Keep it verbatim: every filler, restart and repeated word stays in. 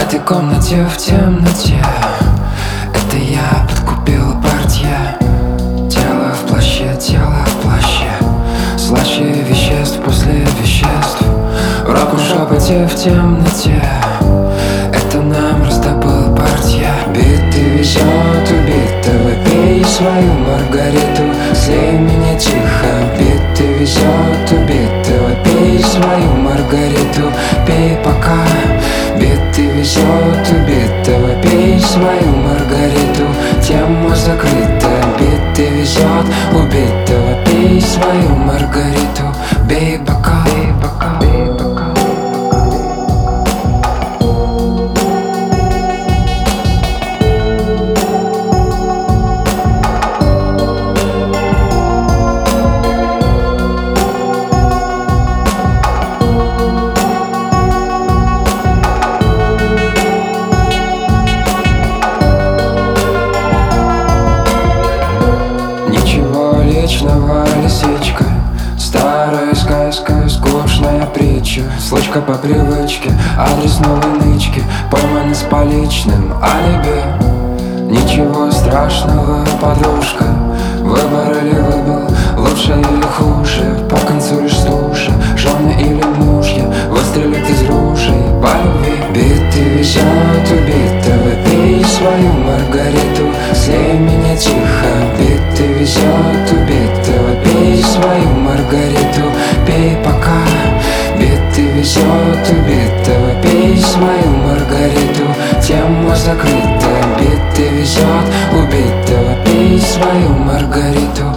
этой комнате в темноте. Это я подкупил портье. Тело в плаще, тело в плаще. Слаще веществ после веществ. В робком шепоте в темноте. Это нам раздобыл портье. Битый везет убитого. Пей свою маргариту, слей меня тихо. Битый везет убитого. Пей свою маргариту, пей пока. Битый везет убитого. Пей свою маргариту, тема закрыта. Битый везет убитого. Пей свою маргариту, бей бокал, бей бокал, бей бокал. Личного лисичка, старая сказка, скучная притча. Случка по привычке, адрес новой нычки. Пойманы с поличным алиби. Ничего страшного, подружка. Выбор или выбыл, лучше или хуже. По концу лишь слушай, жены или мужья. Выстрелит из ружей по любви. Битый везет убитого. Пей свою маргариту, слей меня тихо. Битый везет убитого. Пей свою маргариту, пей пока. Битый везет убитого. Пей свою маргариту, тема закрыта. Битый везет убитого. Пей свою маргариту.